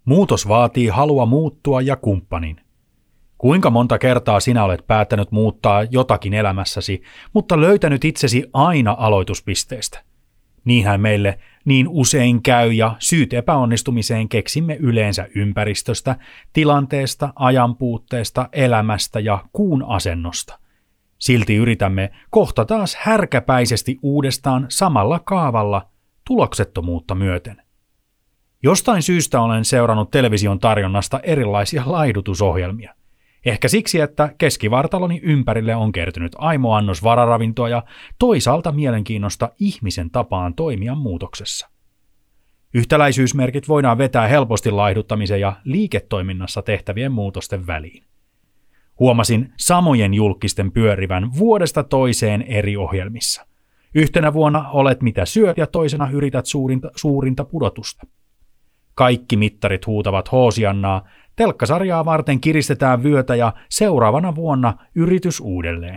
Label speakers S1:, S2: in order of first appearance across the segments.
S1: Muutos vaatii halua muuttua ja kumppanin. Kuinka monta kertaa sinä olet päättänyt muuttaa jotakin elämässäsi, mutta löytänyt itsesi aina aloituspisteestä? Niinhän meille niin usein käy ja syyt epäonnistumiseen keksimme yleensä ympäristöstä, tilanteesta, ajanpuutteesta, elämästä ja kuun asennosta. Silti yritämme kohta taas härkäpäisesti uudestaan samalla kaavalla tuloksettomuutta myöten. Jostain syystä olen seurannut television tarjonnasta erilaisia laihdutusohjelmia. Ehkä siksi, että keskivartaloni ympärille on kertynyt aimo annos vararavintoa ja toisaalta mielenkiinnosta ihmisen tapaan toimia muutoksessa. Yhtäläisyysmerkit voidaan vetää helposti laihduttamisen ja liiketoiminnassa tehtävien muutosten väliin. Huomasin samojen julkisten pyörivän vuodesta toiseen eri ohjelmissa. Yhtenä vuonna olet mitä syöt ja toisena yrität suurinta pudotusta. Kaikki mittarit huutavat hoosiannaa, telkkasarjaa varten kiristetään vyötä ja seuraavana vuonna yritys uudelleen.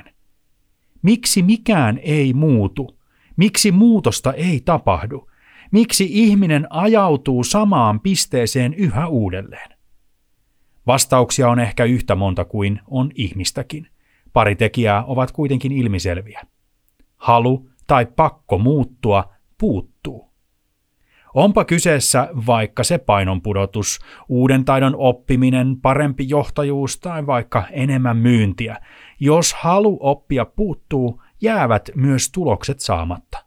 S1: Miksi mikään ei muutu? Miksi muutosta ei tapahdu? Miksi ihminen ajautuu samaan pisteeseen yhä uudelleen? Vastauksia on ehkä yhtä monta kuin on ihmistäkin. Pari tekijää ovat kuitenkin ilmiselviä. Halu tai pakko muuttua puuttuu. Onpa kyseessä vaikka se painonpudotus, uuden taidon oppiminen, parempi johtajuus tai vaikka enemmän myyntiä. Jos halu oppia puuttuu, jäävät myös tulokset saamatta.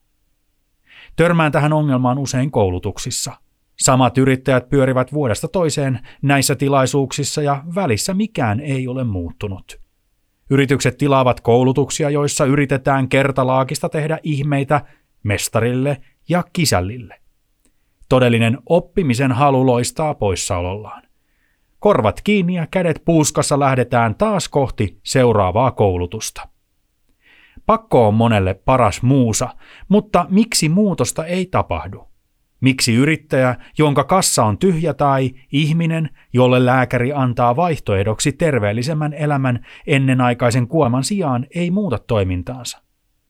S1: Törmään tähän ongelmaan usein koulutuksissa. Samat yrittäjät pyörivät vuodesta toiseen näissä tilaisuuksissa ja välissä mikään ei ole muuttunut. Yritykset tilaavat koulutuksia, joissa yritetään kertalaakista tehdä ihmeitä mestarille ja kisällille. Todellinen oppimisen halu loistaa poissaolollaan. Korvat kiinni ja kädet puuskassa lähdetään taas kohti seuraavaa koulutusta. Pakko on monelle paras muusa, mutta miksi muutosta ei tapahdu? Miksi yrittäjä, jonka kassa on tyhjä tai ihminen, jolle lääkäri antaa vaihtoehdoksi terveellisemmän elämän ennenaikaisen kuoleman sijaan, ei muuta toimintaansa?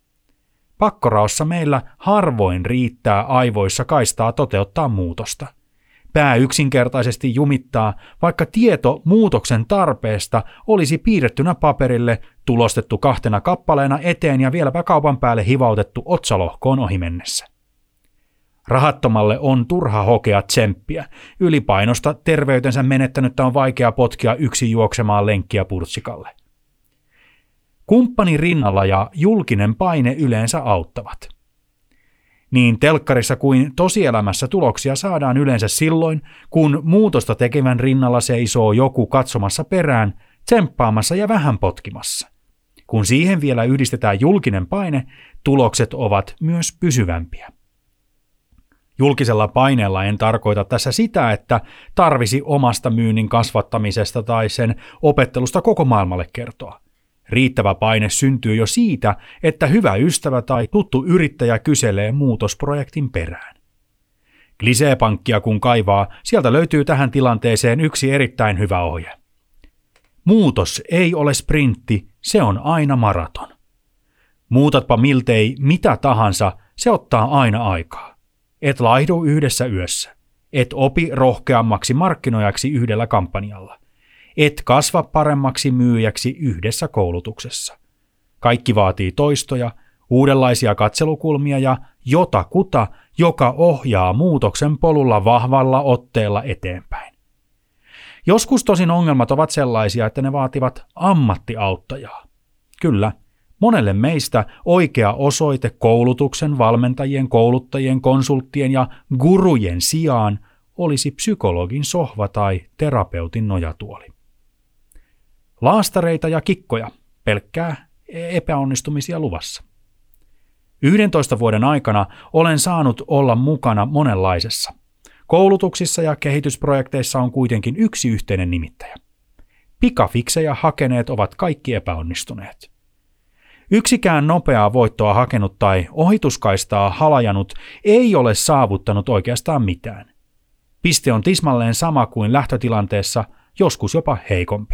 S1: Pakkoraossa meillä harvoin riittää aivoissa kaistaa toteuttaa muutosta. Pää yksinkertaisesti jumittaa, vaikka tieto muutoksen tarpeesta olisi piirrettynä paperille, tulostettu 2 kappaleena eteen ja vieläpä kaupan päälle hivautettu otsalohkoon ohi mennessä. Rahattomalle on turha hokea tsemppiä. Ylipainosta terveytensä menettänyttä on vaikea potkia yksin juoksemaan lenkkiä purtsikalle. Kumppanin rinnalla ja julkinen paine yleensä auttavat. Niin telkkarissa kuin tosielämässä tuloksia saadaan yleensä silloin, kun muutosta tekevän rinnalla seisoo joku katsomassa perään, tsemppaamassa ja vähän potkimassa. Kun siihen vielä yhdistetään julkinen paine, tulokset ovat myös pysyvämpiä. Julkisella paineella en tarkoita tässä sitä, että tarvisi omasta myynnin kasvattamisesta tai sen opettelusta koko maailmalle kertoa. Riittävä paine syntyy jo siitä, että hyvä ystävä tai tuttu yrittäjä kyselee muutosprojektin perään. Kliseepankkia kun kaivaa, sieltä löytyy tähän tilanteeseen yksi erittäin hyvä ohje. Muutos ei ole sprintti, se on aina maraton. Muutatpa miltei mitä tahansa, se ottaa aina aikaa. Et laihdu yhdessä yössä. Et opi rohkeammaksi markkinoijaksi yhdellä kampanjalla. Et kasva paremmaksi myyjäksi yhdessä koulutuksessa. Kaikki vaatii toistoja, uudenlaisia katselukulmia ja jotakuta, joka ohjaa muutoksen polulla vahvalla otteella eteenpäin. Joskus tosin ongelmat ovat sellaisia, että ne vaativat ammattiauttajaa. Kyllä, monelle meistä oikea osoite koulutuksen, valmentajien, kouluttajien, konsulttien ja gurujen sijaan olisi psykologin sohva tai terapeutin nojatuoli. Laastareita ja kikkoja, pelkkää epäonnistumisia luvassa. 11 vuoden aikana olen saanut olla mukana monenlaisessa. Koulutuksissa ja kehitysprojekteissa on kuitenkin yksi yhteinen nimittäjä. Pikafiksejä hakeneet ovat kaikki epäonnistuneet. Yksikään nopeaa voittoa hakenut tai ohituskaistaa halajanut ei ole saavuttanut oikeastaan mitään. Piste on tismalleen sama kuin lähtötilanteessa, joskus jopa heikompi.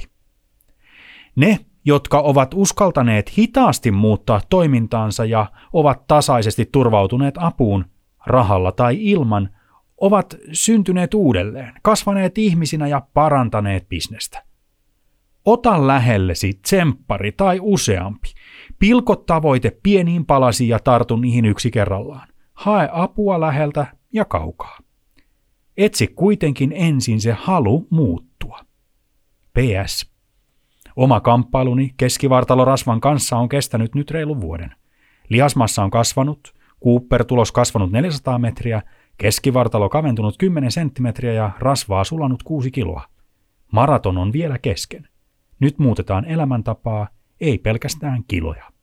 S1: Ne, jotka ovat uskaltaneet hitaasti muuttaa toimintaansa ja ovat tasaisesti turvautuneet apuun, rahalla tai ilman, ovat syntyneet uudelleen, kasvaneet ihmisinä ja parantaneet bisnestä. Ota lähellesi tsemppari tai useampi. Pilko tavoite pieniin palasiin ja tartu niihin yksi kerrallaan. Hae apua läheltä ja kaukaa. Etsi kuitenkin ensin se halu muuttua. PS. Oma kamppailuni keskivartalorasvan kanssa on kestänyt nyt reilun vuoden. Lihasmassa on kasvanut, Cooper-tulos kasvanut 400 metriä, keskivartalo kaventunut 10 senttimetriä ja rasvaa sulanut 6 kiloa. Maraton on vielä kesken. Nyt muutetaan elämäntapaa, ei pelkästään kiloja.